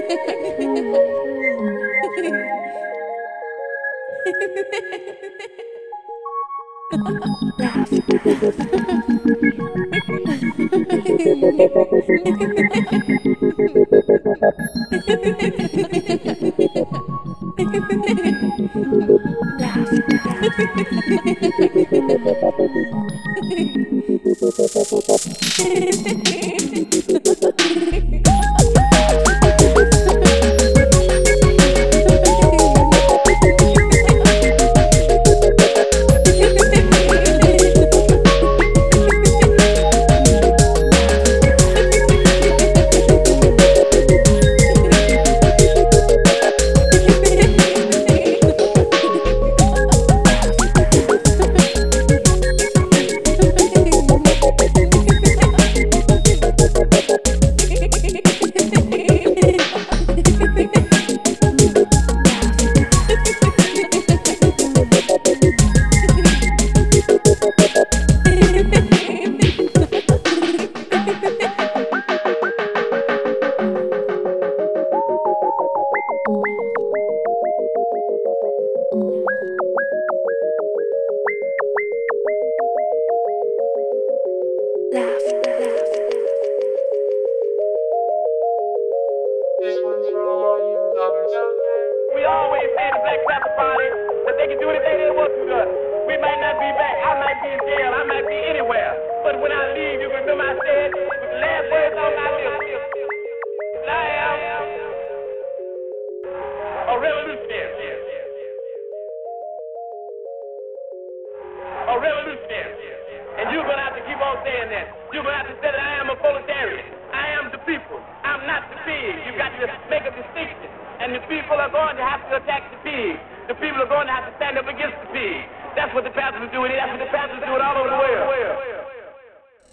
We always say the Black Panther Party that they can do anything they want to do. We might not be back. I might be in jail. I might be anywhere. But when I leave, you can remember I said with the last words on my lips, I am a revolutionary. A revolutionary. And you're going to have to keep on saying that. You're going to have to say that I am a proletarian. I am the people. I'm not the pig. You've got to make a distinction. And the people are going to have to attack the pig. The people are going to have to stand up against the pig. That's what the Panthers are doing. That's what the Panthers are doing all over the world.